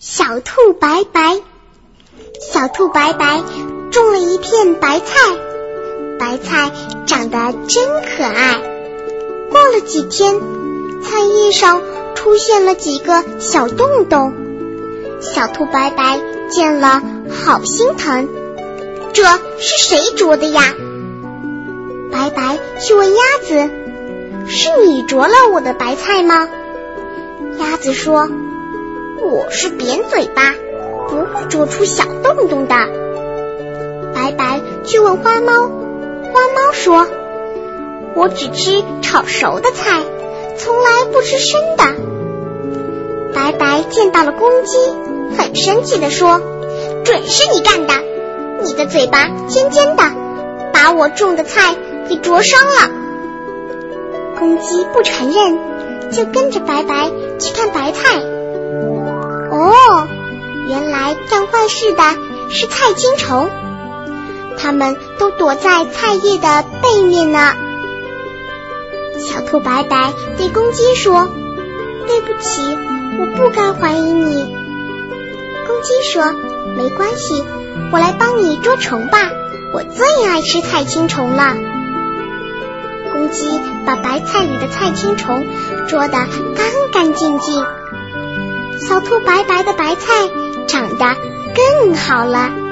小兔白白。小兔白白种了一片白菜，白菜长得真可爱。过了几天，菜叶上出现了几个小洞洞，小兔白白见了好心疼，这是谁啄的呀？白白去问鸭子，是你啄了我的白菜吗？鸭子说，我是扁嘴巴，不会啄出小洞洞的。白白去问花猫，花猫说，我只吃炒熟的菜，从来不吃生的。白白见到了公鸡，很生气地说，准是你干的，你的嘴巴尖尖的，把我种的菜给啄伤了。公鸡不承认，就跟着白白去看白菜。哦，原来干坏事的是菜青虫，它们都躲在菜叶的背面呢。小兔白白对公鸡说，对不起，我不该怀疑你。公鸡说，没关系，我来帮你捉虫吧，我最爱吃菜青虫了。公鸡把白菜里的菜青虫捉得干干净净，小兔白白的白菜长得更好了。